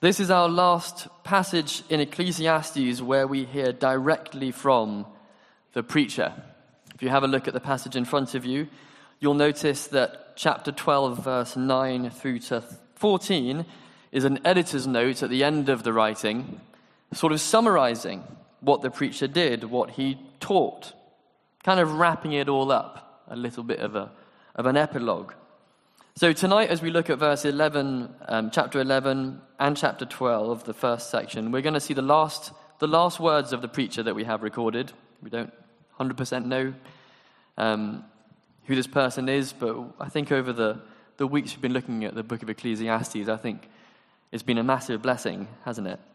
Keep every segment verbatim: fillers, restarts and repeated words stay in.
This is our last passage in Ecclesiastes where we hear directly from the preacher. If you have a look at the passage in front of you, you'll notice that chapter twelve, verse nine through to fourteen is an editor's note at the end of the writing, sort of summarizing what the preacher did, what he taught, kind of wrapping it all up, a little bit of a of an epilogue. So tonight, as we look at verse eleven, um, chapter eleven and chapter twelve, the first section, we're going to see the last the last words of the preacher that we have recorded. We don't one hundred percent know um, who this person is, but I think over the, the weeks we've been looking at the book of Ecclesiastes, I think it's been a massive blessing, hasn't it?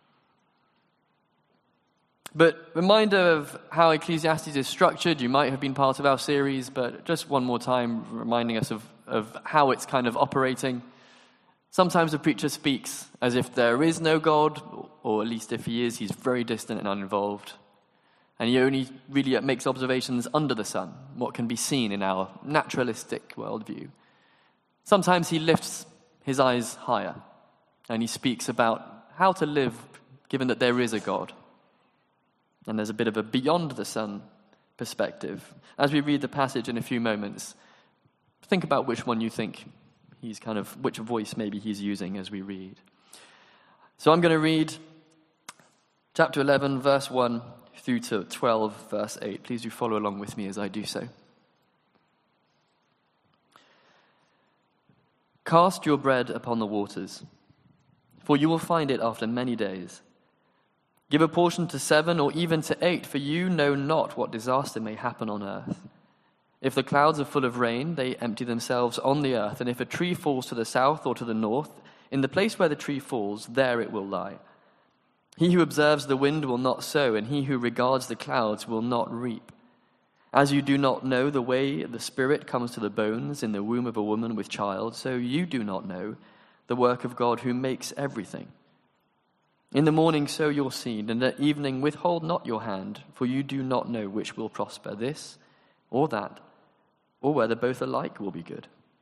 But reminder of how Ecclesiastes is structured. You might have been part of our series, but just one more time reminding us of, of how it's kind of operating. Sometimes the preacher speaks as if there is no God, or at least if he is, he's very distant and uninvolved. And he only really makes observations under the sun, what can be seen in our naturalistic worldview. Sometimes he lifts his eyes higher, and he speaks about how to live given that there is a God. And there's a bit of a beyond the sun perspective. As we read the passage in a few moments, think about which one you think he's kind of, which voice maybe he's using as we read. So I'm going to read chapter eleven, verse one, through to twelve, verse eight. Please do follow along with me as I do so. Cast your bread upon the waters, for you will find it after many days. Give a portion to seven or even to eight, for you know not what disaster may happen on earth. If the clouds are full of rain, they empty themselves on the earth, and if a tree falls to the south or to the north, in the place where the tree falls, there it will lie. He who observes the wind will not sow, and he who regards the clouds will not reap. As you do not know the way the Spirit comes to the bones in the womb of a woman with child, so you do not know the work of God who makes everything. In the morning sow your seed, and at evening withhold not your hand, for you do not know which will prosper, this or that, or whether both alike will be good.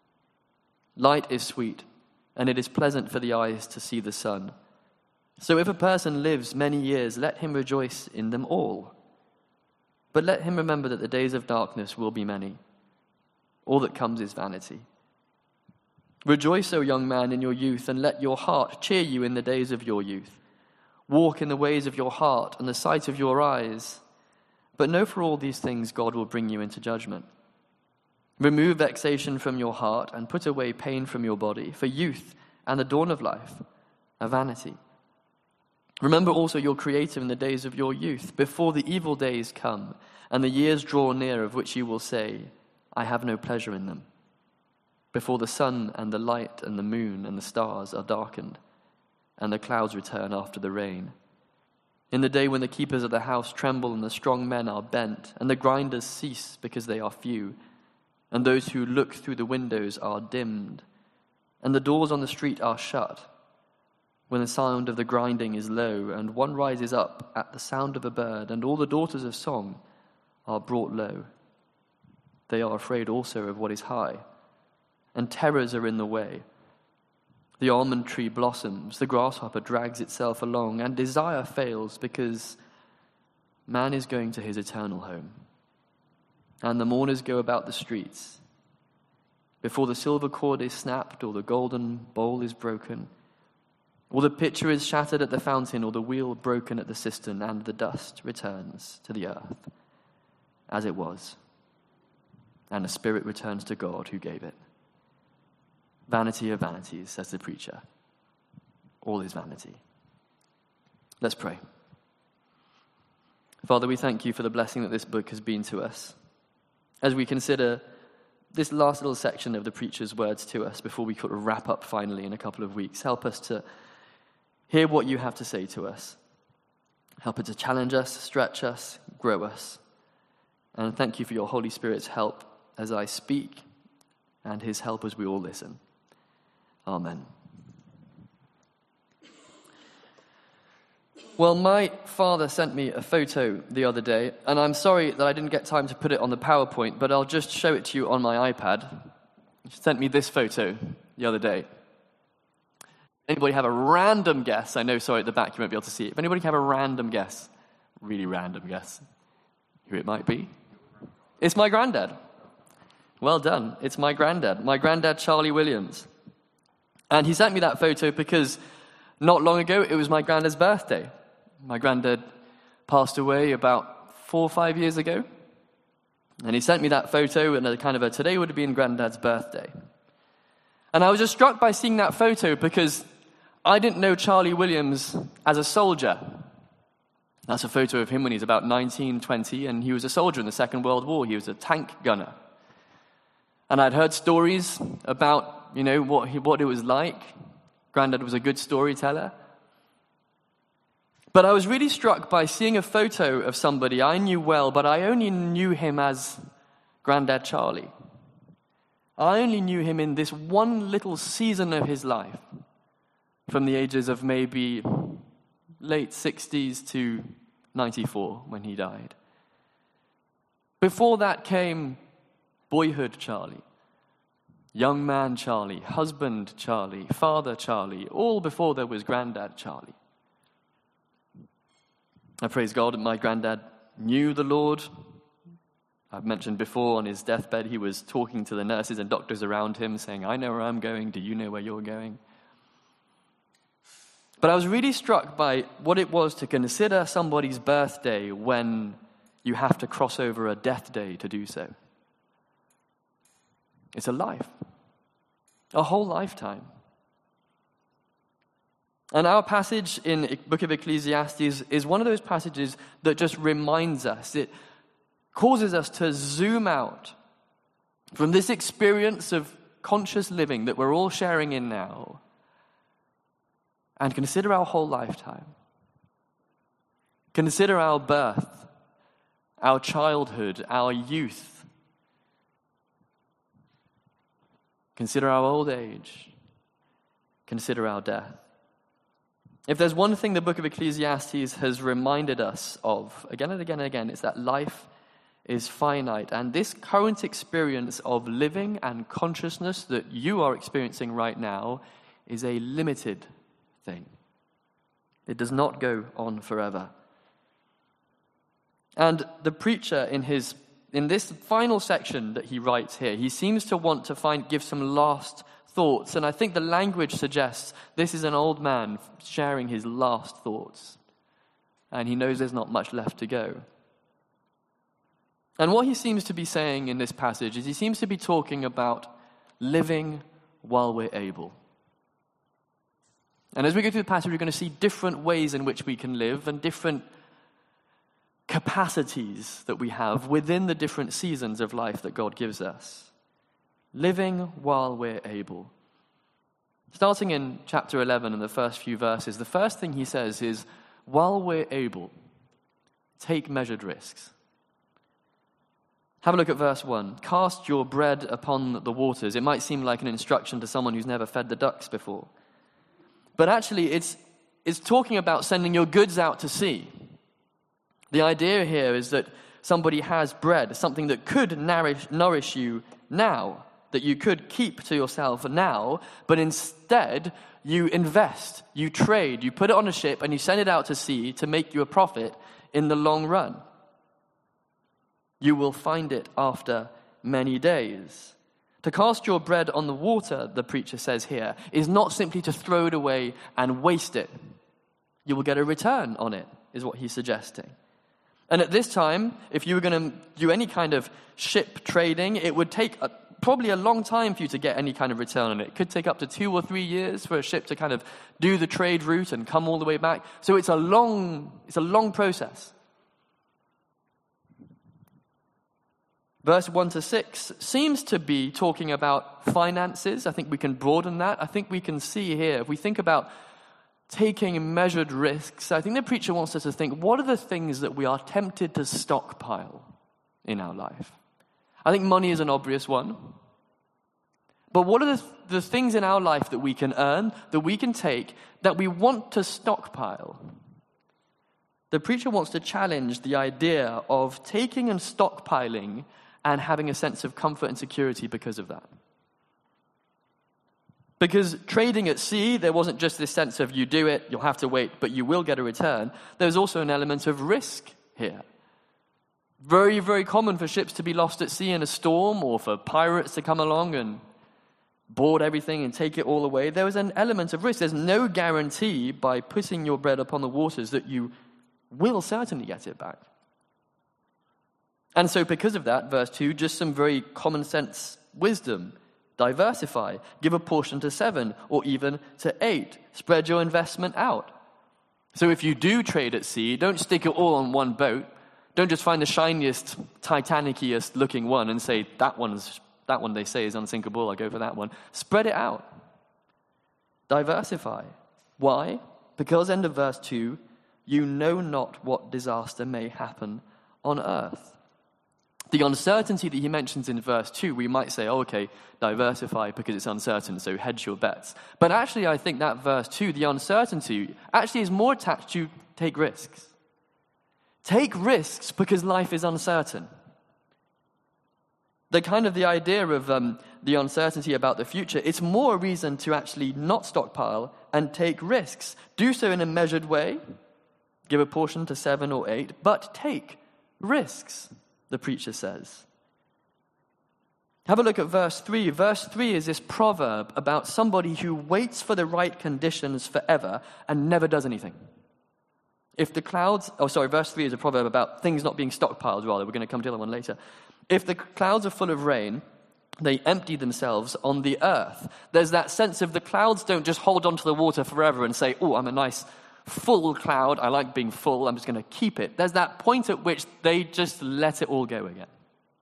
Light is sweet, and it is pleasant for the eyes to see the sun. So if a person lives many years, let him rejoice in them all. But let him remember that the days of darkness will be many. All that comes is vanity. Rejoice, O young man, in your youth, and let your heart cheer you in the days of your youth. Walk in the ways of your heart and the sight of your eyes. But know for all these things God will bring you into judgment. Remove vexation from your heart and put away pain from your body, for youth and the dawn of life are vanity. Remember also your Creator in the days of your youth, before the evil days come and the years draw near of which you will say, I have no pleasure in them. Before the sun and the light and the moon and the stars are darkened, and the clouds return after the rain. In the day when the keepers of the house tremble and the strong men are bent, and the grinders cease because they are few, and those who look through the windows are dimmed, and the doors on the street are shut, when the sound of the grinding is low, and one rises up at the sound of a bird, and all the daughters of song are brought low. They are afraid also of what is high, and terrors are in the way. The almond tree blossoms, the grasshopper drags itself along, and desire fails because man is going to his eternal home. And the mourners go about the streets. Before the silver cord is snapped, or the golden bowl is broken, or the pitcher is shattered at the fountain, or the wheel broken at the cistern, and the dust returns to the earth as it was, and the spirit returns to God who gave it. Vanity of vanities, says the preacher. All is vanity. Let's pray. Father, we thank you for the blessing that this book has been to us. As we consider this last little section of the preacher's words to us before we could wrap up finally in a couple of weeks, help us to hear what you have to say to us. Help it to challenge us, stretch us, grow us. And thank you for your Holy Spirit's help as I speak and his help as we all listen. Amen. Well, my father sent me a photo the other day, and I'm sorry that I didn't get time to put it on the PowerPoint, but I'll just show it to you on my iPad. He sent me this photo the other day. Anybody have a random guess? I know, sorry, at the back you won't be able to see it. If anybody can have a random guess, really random guess, who it might be? It's my granddad. Well done. It's my granddad. My granddad, Charlie Williams. And he sent me that photo because not long ago, it was my granddad's birthday. My granddad passed away about four or five years ago. And he sent me that photo, and a kind of a, today would have been granddad's birthday. And I was just struck by seeing that photo because I didn't know Charlie Williams as a soldier. That's a photo of him when he's about nineteen, twenty, and he was a soldier in the Second World War. He was a tank gunner. And I'd heard stories about, you know, what he, what it was like. Granddad was a good storyteller. But I was really struck by seeing a photo of somebody I knew well, but I only knew him as Granddad Charlie. I only knew him in this one little season of his life, from the ages of maybe late sixties to ninety-four when he died. Before that came boyhood Charlie, young man Charlie, husband Charlie, father Charlie, all before there was Granddad Charlie. I praise God that my granddad knew the Lord. I've mentioned before, on his deathbed, he was talking to the nurses and doctors around him, saying, I know where I'm going, do you know where you're going? But I was really struck by what it was to consider somebody's birthday when you have to cross over a death day to do so. It's a life, a whole lifetime. And our passage in the book of Ecclesiastes is one of those passages that just reminds us, it causes us to zoom out from this experience of conscious living that we're all sharing in now and consider our whole lifetime. Consider our birth, our childhood, our youth. Consider our old age. Consider our death. If there's one thing the book of Ecclesiastes has reminded us of again and again and again, it's that life is finite. And this current experience of living and consciousness that you are experiencing right now is a limited thing. It does not go on forever. And the preacher in his in this final section that he writes here, he seems to want to find give some last thoughts. And I think the language suggests this is an old man sharing his last thoughts. And he knows there's not much left to go. And what he seems to be saying in this passage is he seems to be talking about living while we're able. And as we go through the passage, we're going to see different ways in which we can live and different capacities that we have within the different seasons of life that God gives us. Living while we're able. Starting in chapter eleven in the first few verses, the first thing he says is, while we're able, take measured risks. Have a look at verse one. Cast your bread upon the waters. It might seem like an instruction to someone who's never fed the ducks before. But actually, it's, it's talking about sending your goods out to sea. The idea here is that somebody has bread, something that could nourish, nourish you now, that you could keep to yourself now, but instead you invest, you trade, you put it on a ship and you send it out to sea to make you a profit in the long run. You will find it after many days. To cast your bread on the water, the preacher says here, is not simply to throw it away and waste it. You will get a return on it, is what he's suggesting. And at this time, if you were going to do any kind of ship trading, it would take a, probably a long time for you to get any kind of return on it. It could take up to two or three years for a ship to kind of do the trade route and come all the way back. So it's a long, it's a long process. Verse one to six seems to be talking about finances. I think we can broaden that. I think we can see here, if we think about taking measured risks, I think the preacher wants us to think, what are the things that we are tempted to stockpile in our life? I think money is an obvious one. But what are the, the things in our life that we can earn, that we can take, that we want to stockpile? The preacher wants to challenge the idea of taking and stockpiling and having a sense of comfort and security because of that. Because trading at sea, there wasn't just this sense of you do it, you'll have to wait, but you will get a return. There's also an element of risk here. Very, very common for ships to be lost at sea in a storm, or for pirates to come along and board everything and take it all away. There was an element of risk. There's no guarantee by putting your bread upon the waters that you will certainly get it back. And so because of that, verse two, just some very common sense wisdom. Diversify. Give a portion to seven or even to eight. Spread your investment out. So if you do trade at sea, don't stick it all on one boat. Don't just find the shiniest, Titanic-iest looking one and say, that one's that one they say is unsinkable, I'll go for that one. Spread it out. Diversify. Why? Because, end of verse two, you know not what disaster may happen on earth. The uncertainty that he mentions in verse two, we might say, oh, okay, diversify because it's uncertain, so hedge your bets. But actually, I think that verse two, the uncertainty, actually is more attached to take risks. Take risks because life is uncertain. The kind of the idea of um, the uncertainty about the future, it's more a reason to actually not stockpile and take risks. Do so in a measured way. Give a portion to seven or eight, but take risks, the preacher says. Have a look at verse three. Verse three is this proverb about somebody who waits for the right conditions forever and never does anything. If the clouds, oh sorry, verse three is a proverb about things not being stockpiled, rather. We're going to come to the other one later. If the clouds are full of rain, they empty themselves on the earth. There's that sense of the clouds don't just hold onto the water forever and say, oh, I'm a nice full cloud. I like being full. I'm just going to keep it. There's that point at which they just let it all go again.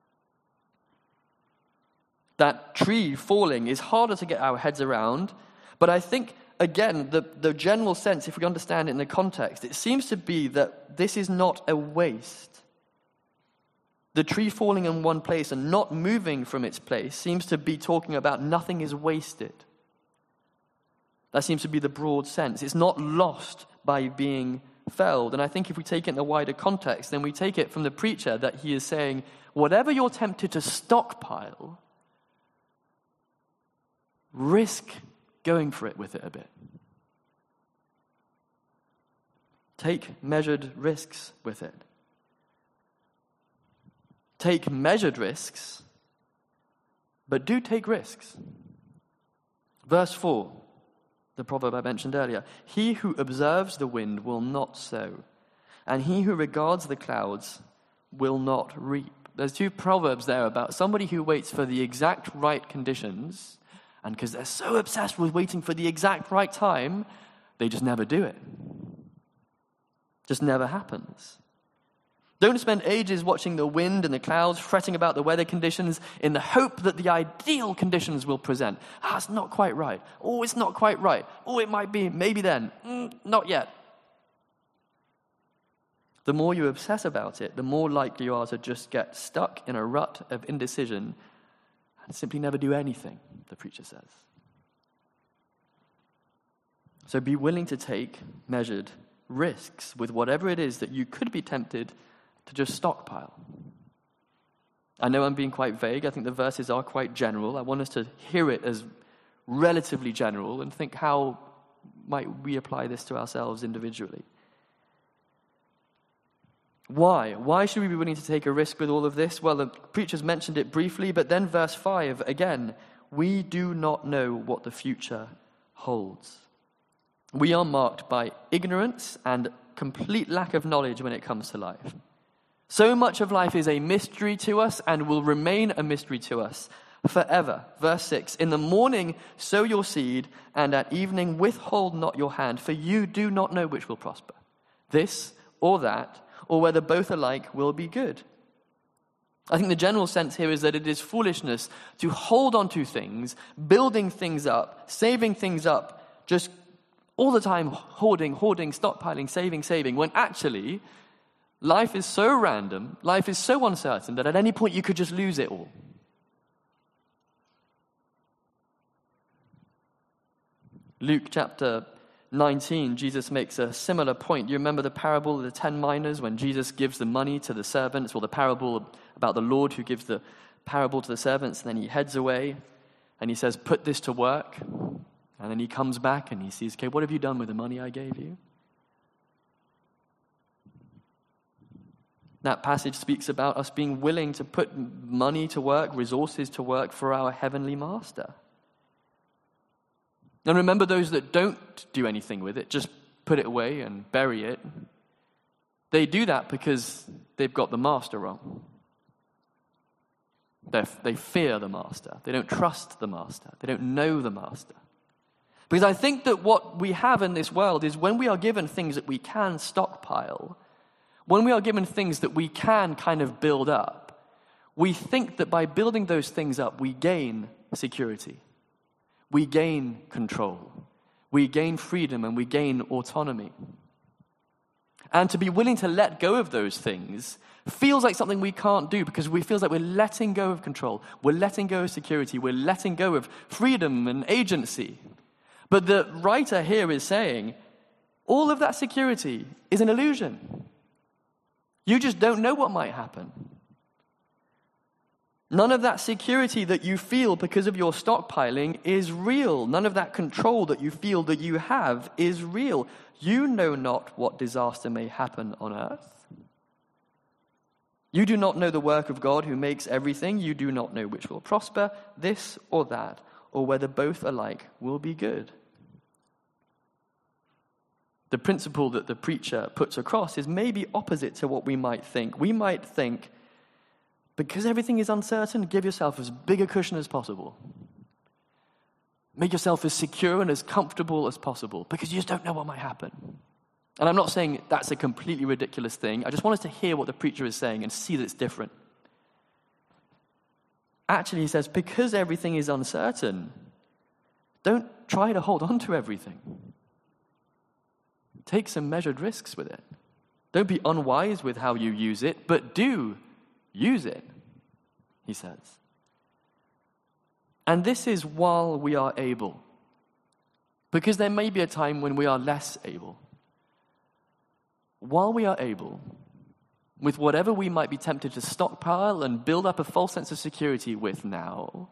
That tree falling is harder to get our heads around, but I think, again, the, the general sense, if we understand it in the context, it seems to be that this is not a waste. The tree falling in one place and not moving from its place seems to be talking about nothing is wasted. That seems to be the broad sense. It's not lost by being felled. And I think if we take it in the wider context, then we take it from the preacher that he is saying, whatever you're tempted to stockpile, risk going for it with it a bit. Take measured risks with it. Take measured risks, but do take risks. Verse four, the proverb I mentioned earlier. He who observes the wind will not sow, and he who regards the clouds will not reap. There's two proverbs there about somebody who waits for the exact right conditions, and because they're so obsessed with waiting for the exact right time, they just never do it. Just never happens. Don't spend ages watching the wind and the clouds, fretting about the weather conditions in the hope that the ideal conditions will present. Ah, it's not quite right. Oh, it's not quite right. Oh, it might be. Maybe then. Mm, not yet. The more you obsess about it, the more likely you are to just get stuck in a rut of indecision and simply never do anything, the preacher says. So be willing to take measured risks with whatever it is that you could be tempted to just stockpile. I know I'm being quite vague. I think the verses are quite general. I want us to hear it as relatively general and think, how might we apply this to ourselves individually? Why? Why should we be willing to take a risk with all of this? Well, the preachers mentioned it briefly, but then verse five, again, we do not know what the future holds. We are marked by ignorance and complete lack of knowledge when it comes to life. So much of life is a mystery to us and will remain a mystery to us forever. Verse six, in the morning sow your seed, and at evening withhold not your hand, for you do not know which will prosper, this or that, or whether both alike will be good. I think the general sense here is that it is foolishness to hold on to things, building things up, saving things up, just all the time hoarding, hoarding, stockpiling, saving, saving, when actually life is so random, life is so uncertain that at any point you could just lose it all. Luke chapter nineteen, Jesus makes a similar point. You remember the parable of the ten minas when Jesus gives the money to the servants, or the parable about the Lord who gives the parable to the servants, and then he heads away and he says, put this to work. And then he comes back and he sees, okay, what have you done with the money I gave you? That passage speaks about us being willing to put money to work, resources to work for our heavenly master. And remember, those that don't do anything with it, just put it away and bury it, they do that because they've got the master wrong. They're, they fear the master. They don't trust the master. They don't know the master. Because I think that what we have in this world is when we are given things that we can stockpile, when we are given things that we can kind of build up, we think that by building those things up, we gain security. We gain control. We gain freedom and we gain autonomy. And to be willing to let go of those things feels like something we can't do because we feels like we're letting go of control. We're letting go of security. We're letting go of freedom and agency. But the writer here is saying, all of that security is an illusion. You just don't know what might happen. None of that security that you feel because of your stockpiling is real. None of that control that you feel that you have is real. You know not what disaster may happen on earth. You do not know the work of God who makes everything. You do not know which will prosper, this or that, or whether both alike will be good. The principle that the preacher puts across is maybe opposite to what we might think. We might think, because everything is uncertain, give yourself as big a cushion as possible. Make yourself as secure and as comfortable as possible, because you just don't know what might happen. And I'm not saying that's a completely ridiculous thing. I just want us to hear what the preacher is saying and see that it's different. Actually, he says, because everything is uncertain, don't try to hold on to everything. Take some measured risks with it. Don't be unwise with how you use it, but do use it, he says. And this is while we are able. Because there may be a time when we are less able. While we are able, with whatever we might be tempted to stockpile and build up a false sense of security with now,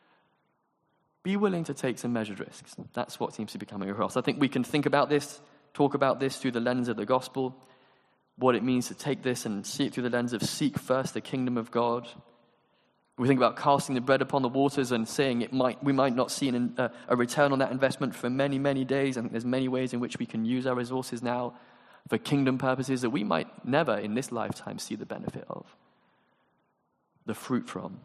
be willing to take some measured risks. That's what seems to be coming across. I think we can think about this, talk about this through the lens of the gospel, what it means to take this and see it through the lens of seek first the kingdom of God. We think about casting the bread upon the waters and saying it might we might not see an, uh, a return on that investment for many, many days. I think there's many ways in which we can use our resources now for kingdom purposes that we might never in this lifetime see the benefit of, the fruit from.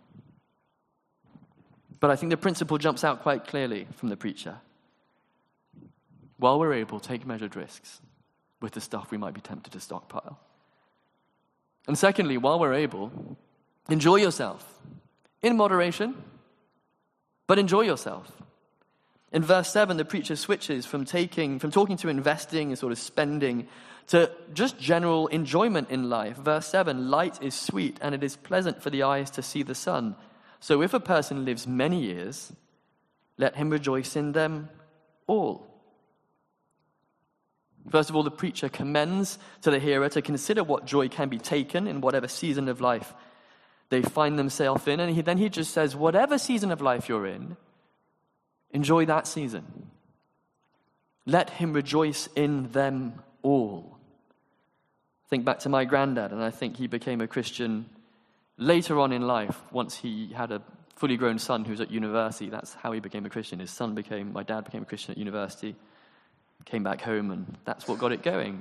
But I think the principle jumps out quite clearly from the preacher. While we're able, take measured risks with the stuff we might be tempted to stockpile. And secondly, while we're able, enjoy yourself in moderation, but enjoy yourself. In verse seven, the preacher switches from taking, from talking to investing and sort of spending to just general enjoyment in life. Verse seven, light is sweet and it is pleasant for the eyes to see the sun. So if a person lives many years, let him rejoice in them all. First of all, the preacher commends to the hearer to consider what joy can be taken in whatever season of life they find themselves in. And he, then he just says, whatever season of life you're in, enjoy that season. Let him rejoice in them all. Think back to my granddad, and I think he became a Christian later on in life, once he had a fully grown son who was at university. That's how he became a Christian. His son became, my dad became a Christian at university, came back home, and that's what got it going.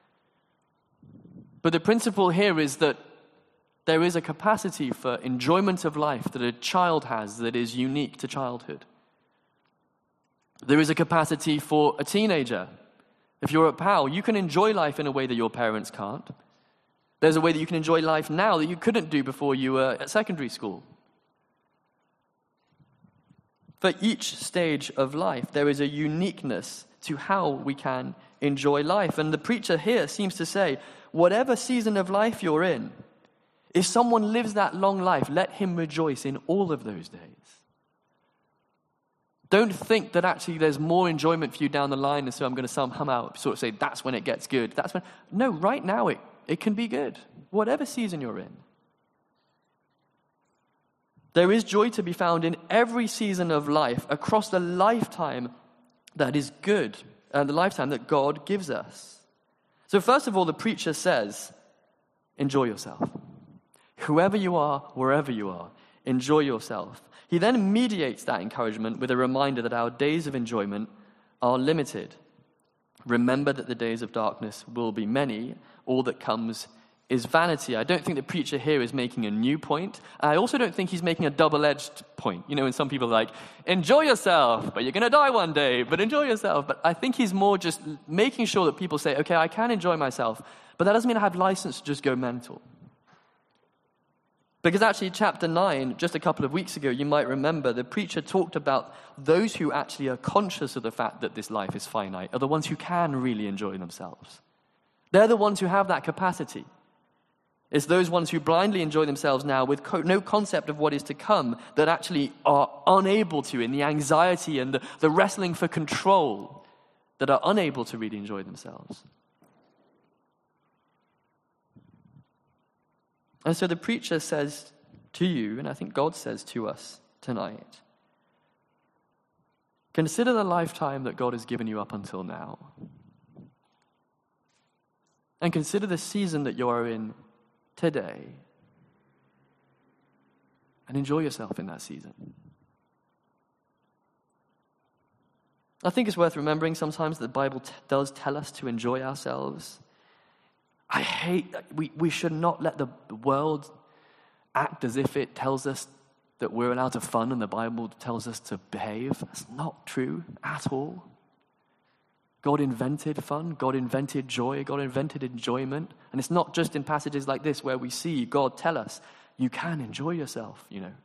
But the principle here is that there is a capacity for enjoyment of life that a child has that is unique to childhood. There is a capacity for a teenager. If you're at Powell, you can enjoy life in a way that your parents can't. There's a way that you can enjoy life now that you couldn't do before you were at secondary school. For each stage of life, there is a uniqueness to how we can enjoy life. And the preacher here seems to say, whatever season of life you're in, if someone lives that long life, let him rejoice in all of those days. Don't think that actually there's more enjoyment for you down the line, and so I'm going to somehow sort of say that's when it gets good. That's when. No, right now it, it can be good, whatever season you're in. There is joy to be found in every season of life, across the lifetime that is good, and the lifetime that God gives us. So first of all, the preacher says, enjoy yourself. Whoever you are, wherever you are, enjoy yourself. He then mediates that encouragement with a reminder that our days of enjoyment are limited. Remember that the days of darkness will be many. All that comes is vanity. I don't think the preacher here is making a new point. I also don't think he's making a double-edged point. You know, when some people are like, enjoy yourself, but you're going to die one day, but enjoy yourself. But I think he's more just making sure that people say, okay, I can enjoy myself, but that doesn't mean I have license to just go mental. Because actually, chapter nine, just a couple of weeks ago, you might remember, the preacher talked about those who actually are conscious of the fact that this life is finite are the ones who can really enjoy themselves. They're the ones who have that capacity. It's those ones who blindly enjoy themselves now with co- no concept of what is to come that actually are unable to, in the anxiety and the, the wrestling for control, that are unable to really enjoy themselves. And so the preacher says to you, and I think God says to us tonight, consider the lifetime that God has given you up until now. And consider the season that you are in today. And enjoy yourself in that season. I think it's worth remembering sometimes that the Bible t- does tell us to enjoy ourselves. I hate, we, we should not let the world act as if it tells us that we're allowed to fun and the Bible tells us to behave. That's not true at all. God invented fun, God invented joy, God invented enjoyment. And it's not just in passages like this where we see God tell us, you can enjoy yourself, you know.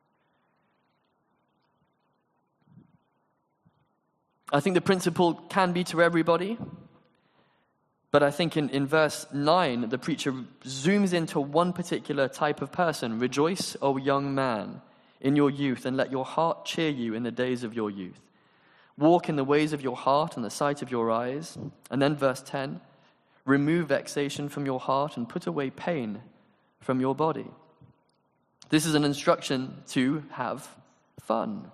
I think the principle can be to everybody. But I think in, in verse nine, the preacher zooms into one particular type of person. Rejoice, O young man, in your youth, and let your heart cheer you in the days of your youth. Walk in the ways of your heart and the sight of your eyes. And then verse ten, remove vexation from your heart and put away pain from your body. This is an instruction to have fun.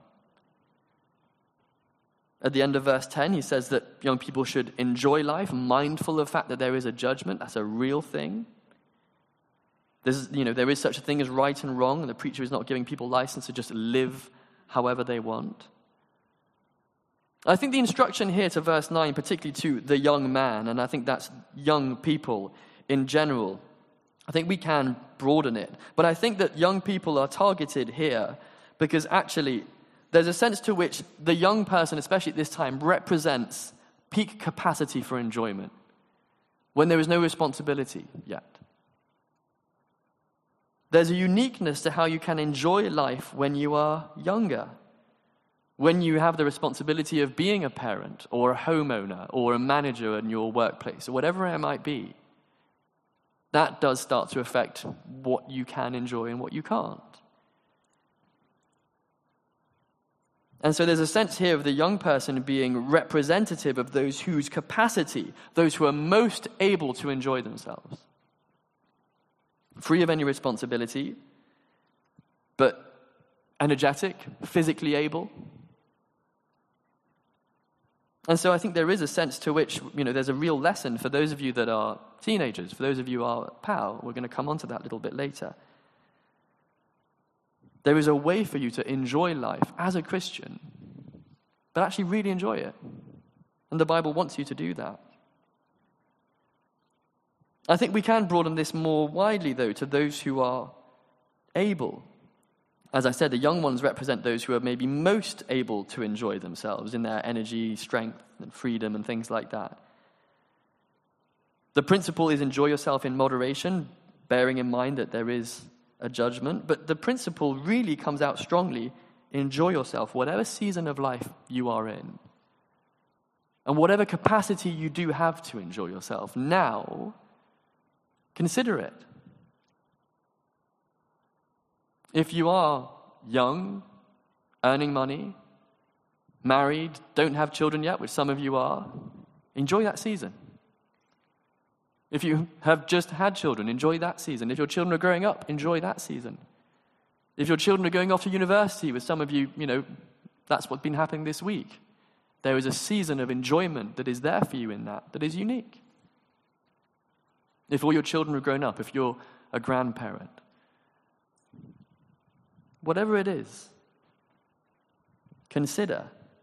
At the end of verse ten, he says that young people should enjoy life, mindful of the fact that there is a judgment. That's a real thing. There's, you know, there is such a thing as right and wrong, and the preacher is not giving people license to just live however they want. I think the instruction here to verse nine, particularly to the young man, and I think that's young people in general, I think we can broaden it. But I think that young people are targeted here because actually there's a sense to which the young person, especially at this time, represents peak capacity for enjoyment when there is no responsibility yet. There's a uniqueness to how you can enjoy life when you are younger, when you have the responsibility of being a parent or a homeowner or a manager in your workplace or whatever it might be. That does start to affect what you can enjoy and what you can't. And so there's a sense here of the young person being representative of those whose capacity, those who are most able to enjoy themselves. Free of any responsibility, but energetic, physically able. And so I think there is a sense to which, you know, there's a real lesson for those of you that are teenagers, for those of you who are P A L. We're going to come on to that a little bit later. There is a way for you to enjoy life as a Christian, but actually really enjoy it. And the Bible wants you to do that. I think we can broaden this more widely, though, to those who are able. As I said, the young ones represent those who are maybe most able to enjoy themselves in their energy, strength, and freedom, and things like that. The principle is enjoy yourself in moderation, bearing in mind that there is a judgment, but the principle really comes out strongly. Enjoy yourself, whatever season of life you are in. And whatever capacity you do have to enjoy yourself now, consider it. If you are young, earning money, married, don't have children yet, which some of you are, enjoy that season. If you have just had children, enjoy that season. If your children are growing up, enjoy that season. If your children are going off to university, with some of you, you know, that's what's been happening this week, There is a season of enjoyment that is there for you in that, that is unique. If all your children are grown up, if you're a grandparent, whatever it is, consider.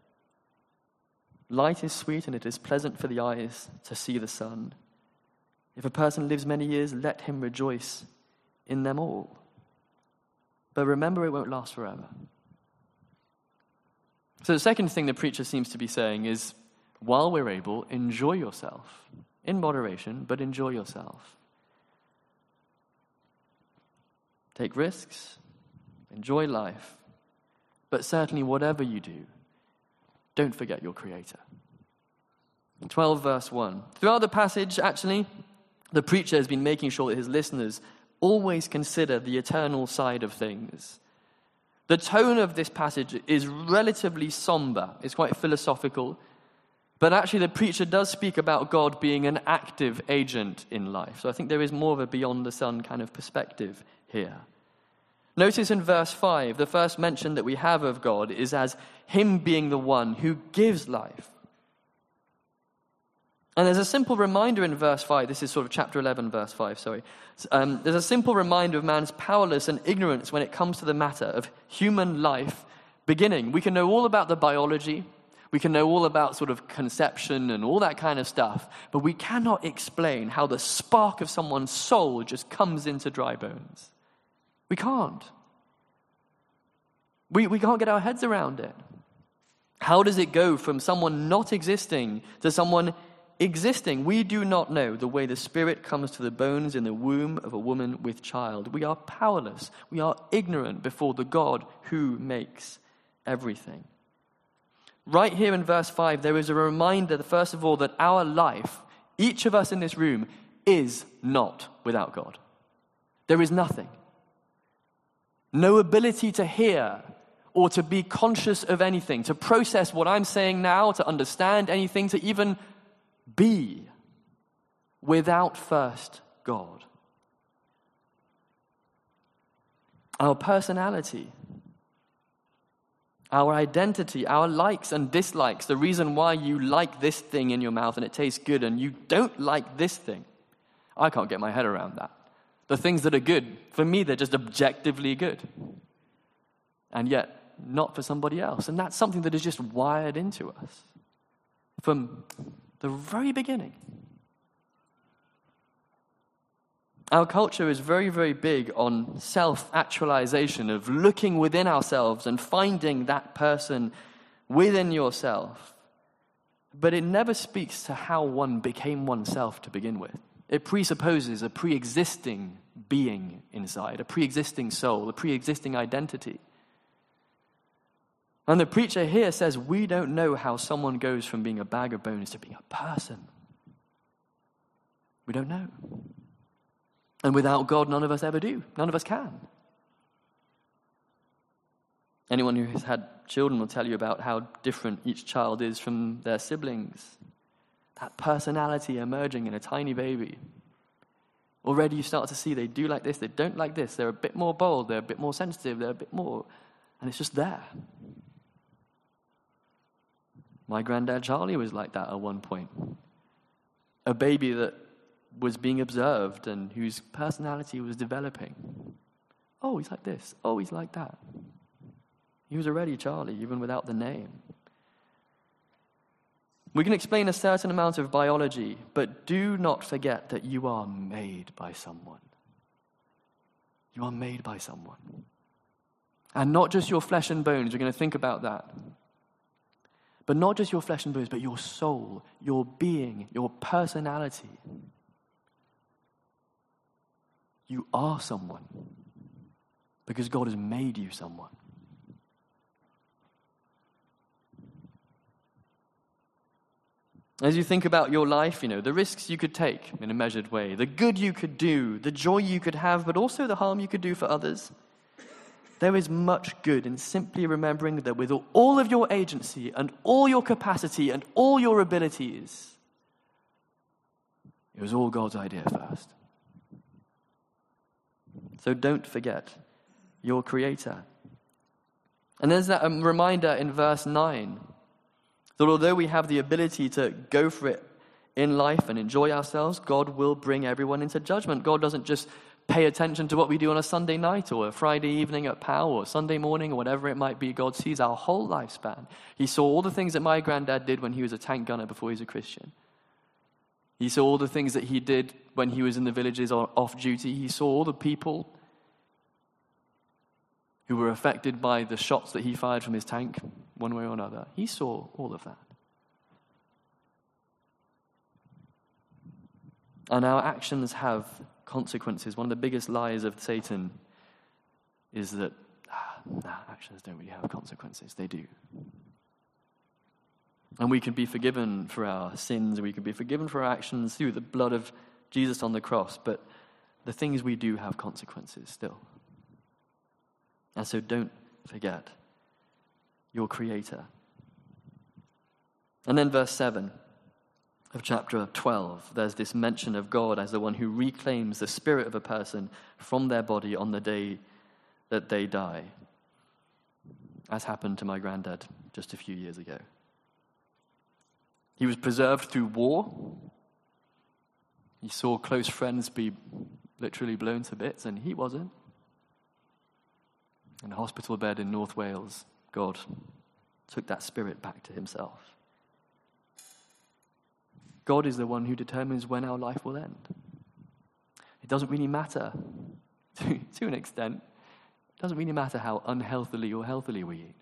Light is sweet and it is pleasant for the eyes to see the sun. If a person lives many years, let him rejoice in them all. But remember, it won't last forever. So the second thing the preacher seems to be saying is, while we're able, enjoy yourself. In moderation, but enjoy yourself. Take risks, enjoy life, but certainly whatever you do, don't forget your Creator. twelve verse one. Throughout the passage, actually, the preacher has been making sure that his listeners always consider the eternal side of things. The tone of this passage is relatively somber. It's quite philosophical. But actually, the preacher does speak about God being an active agent in life. So I think there is more of a beyond the sun kind of perspective here. Notice in verse five, the first mention that we have of God is as him being the one who gives life. And there's a simple reminder in verse five. This is sort of chapter eleven, verse five, sorry. Um, there's a simple reminder of man's powerlessness and ignorance when it comes to the matter of human life beginning. We can know all about the biology. We can know all about sort of conception and all that kind of stuff, but we cannot explain how the spark of someone's soul just comes into dry bones. We can't. We, we can't get our heads around it. How does it go from someone not existing to someone existing? We do not know the way the Spirit comes to the bones in the womb of a woman with child. We are powerless. We are ignorant before the God who makes everything. Right here in verse five, there is a reminder, first of all, that our life, each of us in this room, is not without God. There is nothing. No ability to hear or to be conscious of anything, to process what I'm saying now, to understand anything, to even be without first God. Our personality, our identity, our likes and dislikes, the reason why you like this thing in your mouth and it tastes good and you don't like this thing. I can't get my head around that. The things that are good, for me, they're just objectively good. And yet, not for somebody else. And that's something that is just wired into us from the very beginning. Our culture is very, very big on self-actualization, of looking within ourselves and finding that person within yourself. But it never speaks to how one became oneself to begin with. It presupposes a pre-existing being inside, a pre-existing soul, a pre-existing identity. And the preacher here says, we don't know how someone goes from being a bag of bones to being a person. We don't know. And without God, none of us ever do. None of us can. Anyone who has had children will tell you about how different each child is from their siblings. That personality emerging in a tiny baby. Already you start to see they do like this, they don't like this. They're a bit more bold, they're a bit more sensitive, they're a bit more... And it's just there. My granddad Charlie was like that at one point. A baby that was being observed and whose personality was developing. Oh, he's like this. Oh, he's like that. He was already Charlie, even without the name. We can explain a certain amount of biology, but do not forget that you are made by someone. You are made by someone. And not just your flesh and bones. We're going to think about that. But not just your flesh and bones, but your soul, your being, your personality. You are someone because God has made you someone. As you think about your life, you know, the risks you could take in a measured way, the good you could do, the joy you could have, but also the harm you could do for others. There is much good in simply remembering that with all of your agency and all your capacity and all your abilities, it was all God's idea first. So don't forget your Creator. And there's that um, reminder in verse nine That although we have the ability to go for it in life and enjoy ourselves, God will bring everyone into judgment. God doesn't just pay attention to what we do on a Sunday night or a Friday evening at POW or Sunday morning or whatever it might be. God sees our whole lifespan. He saw all the things that my granddad did when he was a tank gunner before he was a Christian. He saw all the things that he did when he was in the villages or off duty. He saw all the people who were affected by the shots that he fired from his tank, one way or another. He saw all of that. And our actions have consequences. One of the biggest lies of Satan is that, ah, nah, actions don't really have consequences. They do. And we can be forgiven for our sins, we can be forgiven for our actions through the blood of Jesus on the cross, but the things we do have consequences still. And so don't forget your Creator. And then verse seven of chapter twelve, there's this mention of God as the one who reclaims the spirit of a person from their body on the day that they die, as happened to my granddad just a few years ago. He was preserved through war. He saw close friends be literally blown to bits, and he wasn't. In a hospital bed in North Wales, God took that spirit back to himself. God is the one who determines when our life will end. It doesn't really matter, to, to an extent, it doesn't really matter how unhealthily or healthily we eat.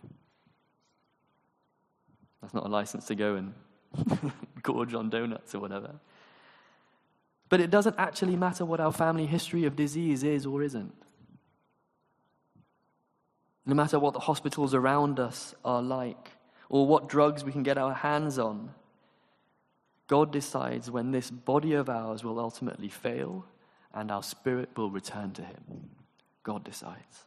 That's not a license to go and gorge on donuts or whatever. But it doesn't actually matter what our family history of disease is or isn't. No matter what the hospitals around us are like, or what drugs we can get our hands on, God decides when this body of ours will ultimately fail and our spirit will return to him. God decides.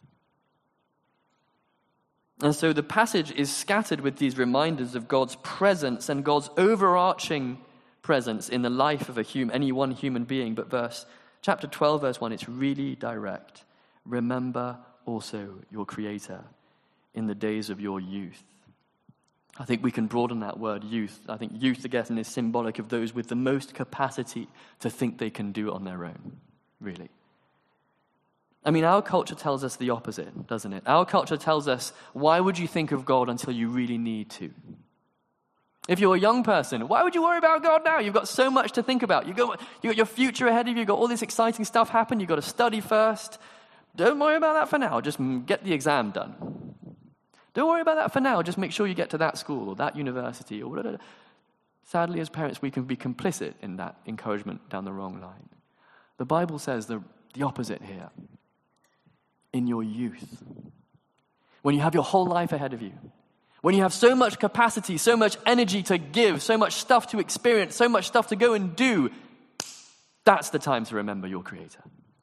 And so the passage is scattered with these reminders of God's presence and God's overarching presence in the life of a hum, any one human being. But verse chapter twelve, verse one, it's really direct. Remember also your Creator in the days of your youth. I think we can broaden that word youth. I think youth, again, is symbolic of those with the most capacity to think they can do it on their own, really. I mean, our culture tells us the opposite, doesn't it? Our culture tells us, why would you think of God until you really need to? If you're a young person, why would you worry about God now? You've got so much to think about. You've got, you've got your future ahead of you. You've got all this exciting stuff happen. You've got to study first. Don't worry about that for now. Just get the exam done. Don't worry about that for now. Just make sure you get to that school or that university or whatever. Sadly, as parents, we can be complicit in that encouragement down the wrong line. The Bible says the, the opposite here. In your youth, when you have your whole life ahead of you, when you have so much capacity, so much energy to give, so much stuff to experience, so much stuff to go and do, that's the time to remember your Creator.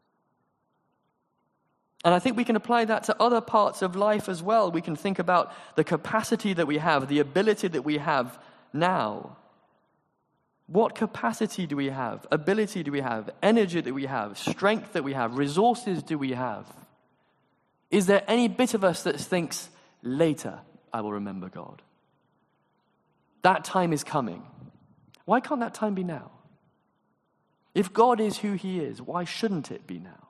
And I think we can apply that to other parts of life as well. We can think about the capacity that we have, the ability that we have now. What capacity do we have? Ability do we have? Energy that we have? Strength that we have? Resources do we have? Is there any bit of us that thinks, later I will remember God? That time is coming. Why can't that time be now? If God is who he is, why shouldn't it be now?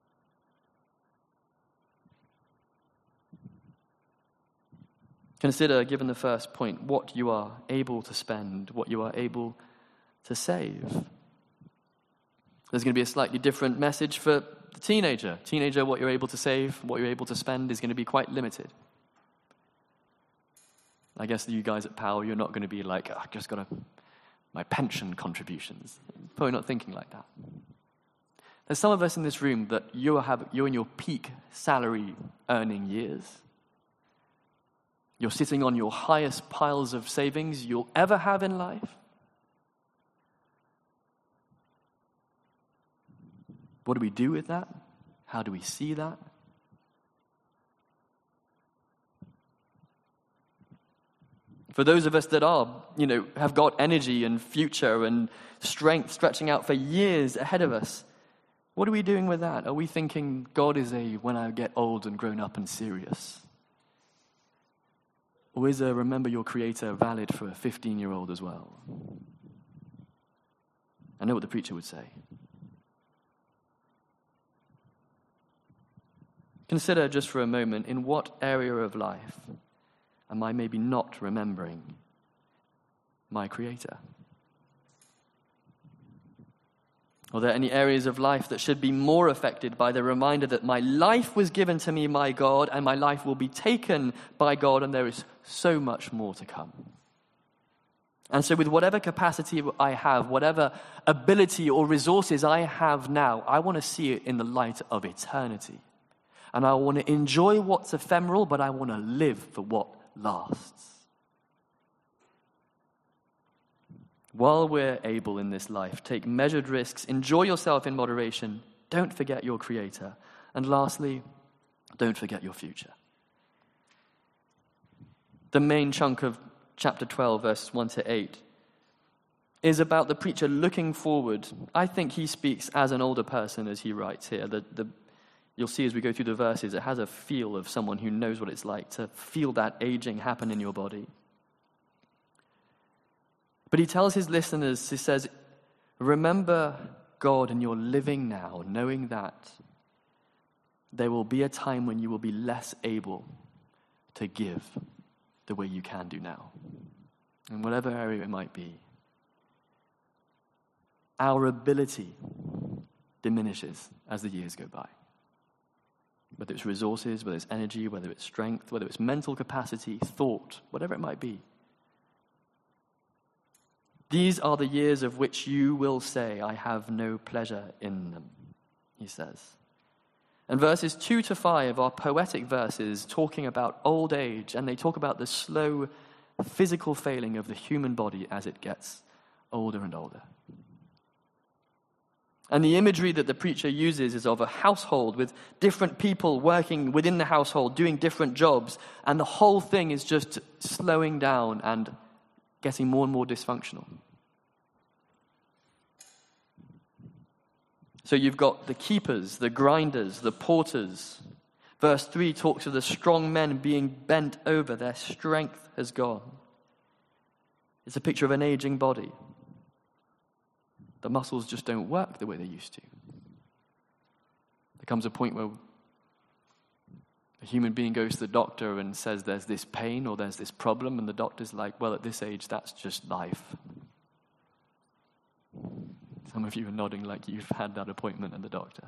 Consider, given the first point, what you are able to spend, what you are able to save. There's going to be a slightly different message for the teenager. Teenager, what you're able to save, what you're able to spend is going to be quite limited. I guess you guys at POW, you're not going to be like, oh, I've just got to, my pension contributions. Probably not thinking like that. There's some of us in this room that you have, you're in your peak salary earning years. You're sitting on your highest piles of savings you'll ever have in life. What do we do with that? How do we see that? For those of us that are, you know, have got energy and future and strength stretching out for years ahead of us, what are we doing with that? Are we thinking God is a when I get old and grown up and serious? Or is a remember your Creator valid for a fifteen-year-old as well? I know what the preacher would say. Consider just for a moment, in what area of life am I maybe not remembering my Creator? Are there any areas of life that should be more affected by the reminder that my life was given to me by God and my life will be taken by God and there is so much more to come? And so with whatever capacity I have, whatever ability or resources I have now, I want to see it in the light of eternity. And I want to enjoy what's ephemeral, but I want to live for what lasts. While we're able in this life, take measured risks, enjoy yourself in moderation, don't forget your Creator. And lastly, don't forget your future. The main chunk of chapter twelve, verses one to eight, is about the preacher looking forward. I think he speaks as an older person as he writes here. The, the, you'll see as we go through the verses, it has a feel of someone who knows what it's like to feel that aging happen in your body. But he tells his listeners, he says, remember God and you're living now, knowing that there will be a time when you will be less able to give the way you can do now, in whatever area it might be. Our ability diminishes as the years go by. Whether it's resources, whether it's energy, whether it's strength, whether it's mental capacity, thought, whatever it might be. These are the years of which you will say, I have no pleasure in them, he says. And verses two to five are poetic verses talking about old age, and they talk about the slow physical failing of the human body as it gets older and older. And the imagery that the preacher uses is of a household with different people working within the household, doing different jobs, and the whole thing is just slowing down and getting more and more dysfunctional. So you've got the keepers, the grinders, the porters. Verse three talks of the strong men being bent over. Their strength has gone. It's a picture of an aging body. The muscles just don't work the way they used to. There comes a point where a human being goes to the doctor and says there's this pain or there's this problem, and the doctor's like, well, at this age, that's just life. Some of you are nodding like you've had that appointment at the doctor.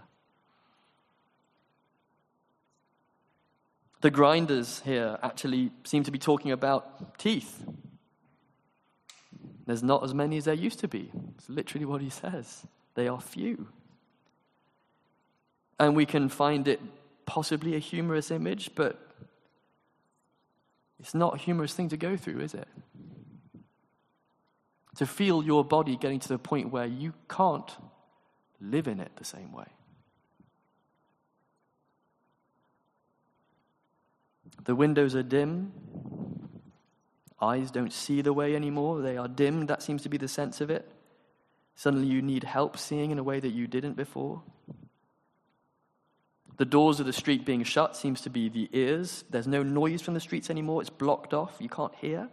The grinders here actually seem to be talking about teeth. There's not as many as there used to be. It's literally what he says. They are few. And we can find it possibly a humorous image, but it's not a humorous thing to go through, is it? To feel your body getting to the point where you can't live in it the same way. The windows are dim. Eyes don't see the way anymore. They are dimmed. That seems to be the sense of it. Suddenly you need help seeing in a way that you didn't before. The doors of the street being shut seems to be the ears. There's no noise from the streets anymore. It's blocked off. You can't hear.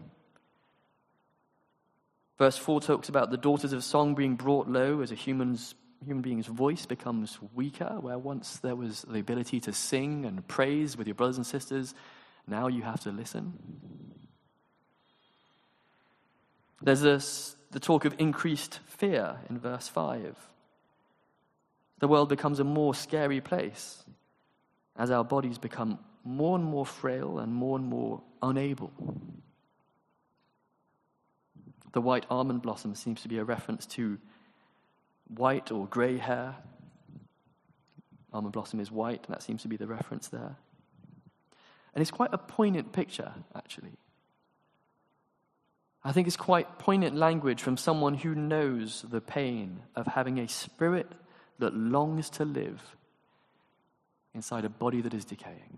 Verse four talks about the daughters of song being brought low as a human's, human being's voice becomes weaker, where once there was the ability to sing and praise with your brothers and sisters, now you have to listen. There's this, the talk of increased fear in verse five. The world becomes a more scary place as our bodies become more and more frail and more and more unable. The white almond blossom seems to be a reference to white or grey hair. Almond blossom is white, and that seems to be the reference there. And it's quite a poignant picture, actually. I think it's quite poignant language from someone who knows the pain of having a spirit that longs to live inside a body that is decaying.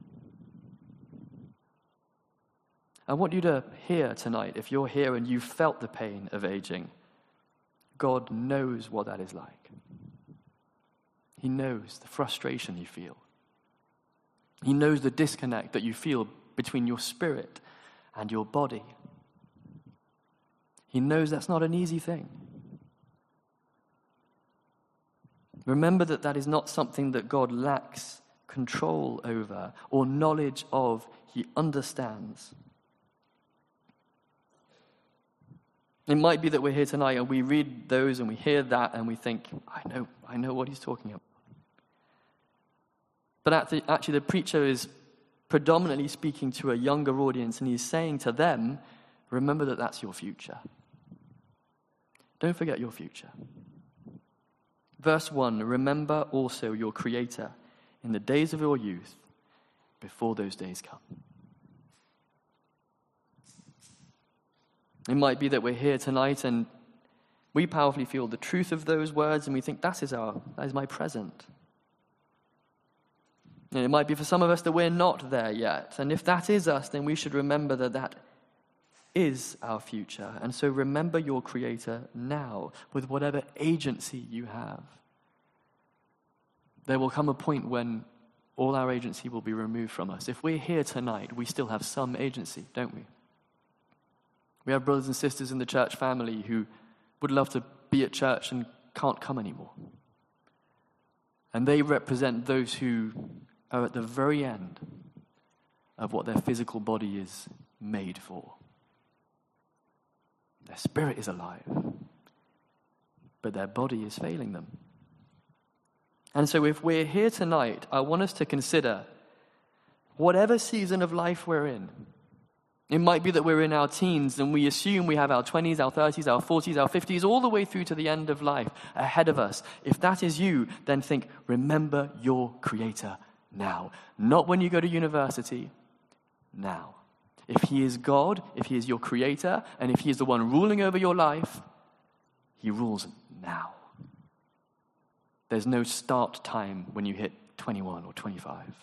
I want you to hear tonight, if you're here and you've felt the pain of aging, God knows what that is like. He knows the frustration you feel. He knows the disconnect that you feel between your spirit and your body. He knows that's not an easy thing. Remember that that is not something that God lacks control over or knowledge of. He understands. It might be that we're here tonight and we read those and we hear that and we think, I know, I know what he's talking about. But actually the preacher is predominantly speaking to a younger audience, and he's saying to them, remember that that's your future. Don't forget your future. Verse one, remember also your Creator in the days of your youth, before those days come. It might be that we're here tonight and we powerfully feel the truth of those words and we think that is our, that is my present. And it might be for some of us that we're not there yet. And if that is us, then we should remember that that is our future. And so remember your Creator now with whatever agency you have. There will come a point when all our agency will be removed from us. If we're here tonight, we still have some agency, don't we? We have brothers and sisters in the church family who would love to be at church and can't come anymore. And they represent those who are at the very end of what their physical body is made for. Their spirit is alive, but their body is failing them. And so if we're here tonight, I want us to consider whatever season of life we're in. It might be that we're in our teens and we assume we have our twenties, our thirties, our forties, our fifties, all the way through to the end of life ahead of us. If that is you, then think, remember your Creator now. Not when you go to university, now. If he is God, if he is your Creator, and if he is the one ruling over your life, he rules now. There's no start time when you hit twenty-one or twenty-five.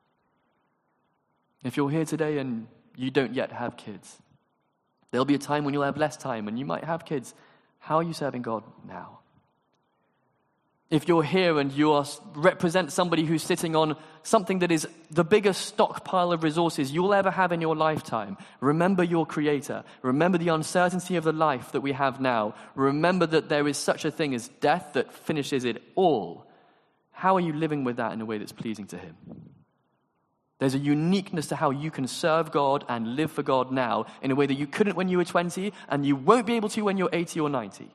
If you're here today and you don't yet have kids, there'll be a time when you'll have less time and you might have kids. How are you serving God now? If you're here and you are, represent somebody who's sitting on something that is the biggest stockpile of resources you'll ever have in your lifetime, remember your Creator. Remember the uncertainty of the life that we have now. Remember that there is such a thing as death that finishes it all. How are you living with that in a way that's pleasing to him? There's a uniqueness to how you can serve God and live for God now in a way that you couldn't when you were twenty and you won't be able to when you're eighty or ninety.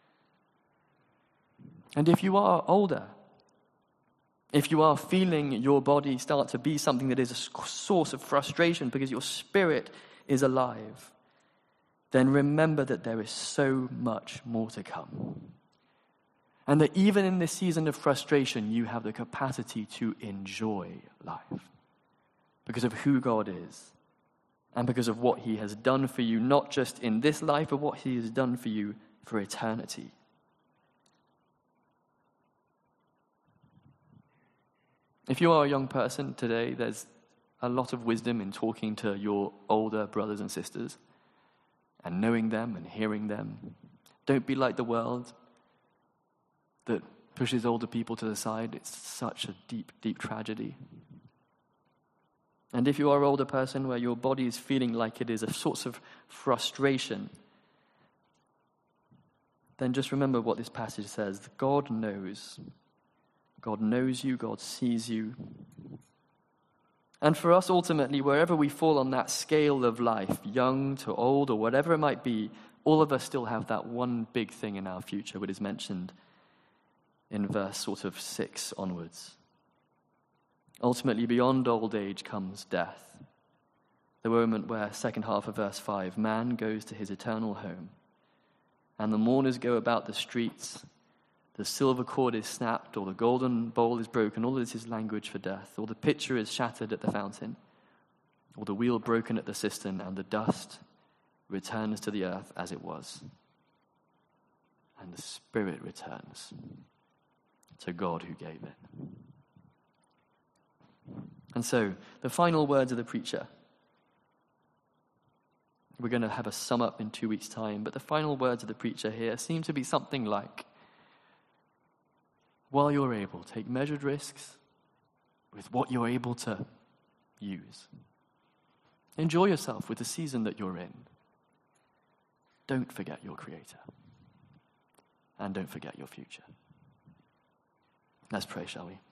And if you are older, if you are feeling your body start to be something that is a source of frustration because your spirit is alive, then remember that there is so much more to come. And that even in this season of frustration, you have the capacity to enjoy life because of who God is and because of what he has done for you, not just in this life, but what he has done for you for eternity. If you are a young person today, there's a lot of wisdom in talking to your older brothers and sisters and knowing them and hearing them. Don't be like the world that pushes older people to the side. It's such a deep, deep tragedy. And if you are an older person where your body is feeling like it is a source of frustration, then just remember what this passage says. God knows. God knows you, God sees you. And for us, ultimately, wherever we fall on that scale of life, young to old or whatever it might be, all of us still have that one big thing in our future, which is mentioned in verse sort of six onwards. Ultimately, beyond old age comes death. The moment where, second half of verse five, man goes to his eternal home, and the mourners go about the streets. The silver cord is snapped, or the golden bowl is broken. All of this is language for death. Or the pitcher is shattered at the fountain, or the wheel broken at the cistern, and the dust returns to the earth as it was. And the spirit returns to God who gave it. And so, the final words of the preacher. We're going to have a sum up in two weeks' time, but the final words of the preacher here seem to be something like, while you're able, take measured risks with what you're able to use. Enjoy yourself with the season that you're in. Don't forget your Creator. And don't forget your future. Let's pray, shall we?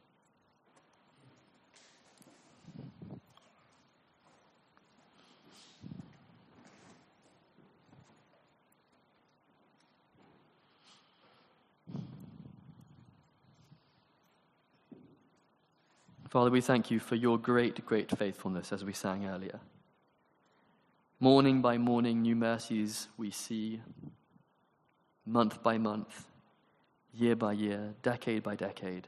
Father, we thank you for your great, great faithfulness as we sang earlier. Morning by morning, new mercies we see, month by month, year by year, decade by decade.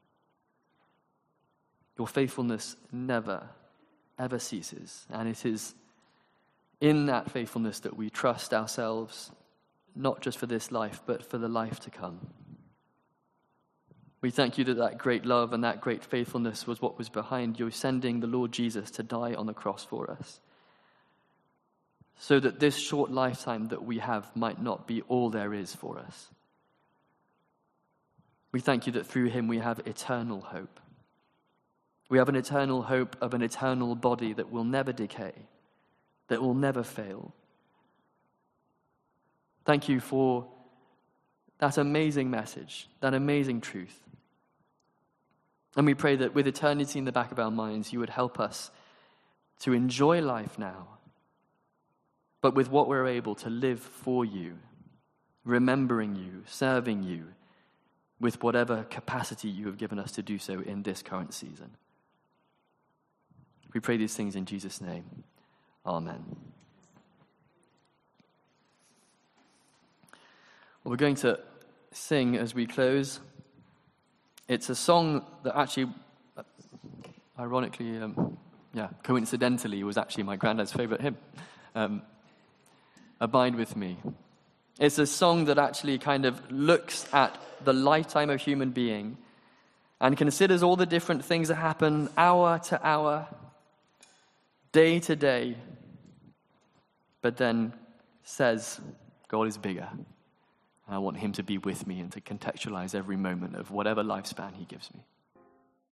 Your faithfulness never, ever ceases, and it is in that faithfulness that we trust ourselves, not just for this life, but for the life to come. We thank you that that great love and that great faithfulness was what was behind you sending the Lord Jesus to die on the cross for us, so that this short lifetime that we have might not be all there is for us. We thank you that through him we have eternal hope. We have an eternal hope of an eternal body that will never decay, that will never fail. Thank you for that amazing message, that amazing truth. And we pray that with eternity in the back of our minds, you would help us to enjoy life now, but with what we're able to live for you, remembering you, serving you, with whatever capacity you have given us to do so in this current season. We pray these things in Jesus' name. Amen. Well, we're going to sing as we close. It's a song that actually, ironically, um, yeah, coincidentally, was actually my granddad's favorite hymn, um, Abide With Me. It's a song that actually kind of looks at the lifetime of human being and considers all the different things that happen hour to hour, day to day, but then says, God is bigger. I want him to be with me and to contextualize every moment of whatever lifespan he gives me.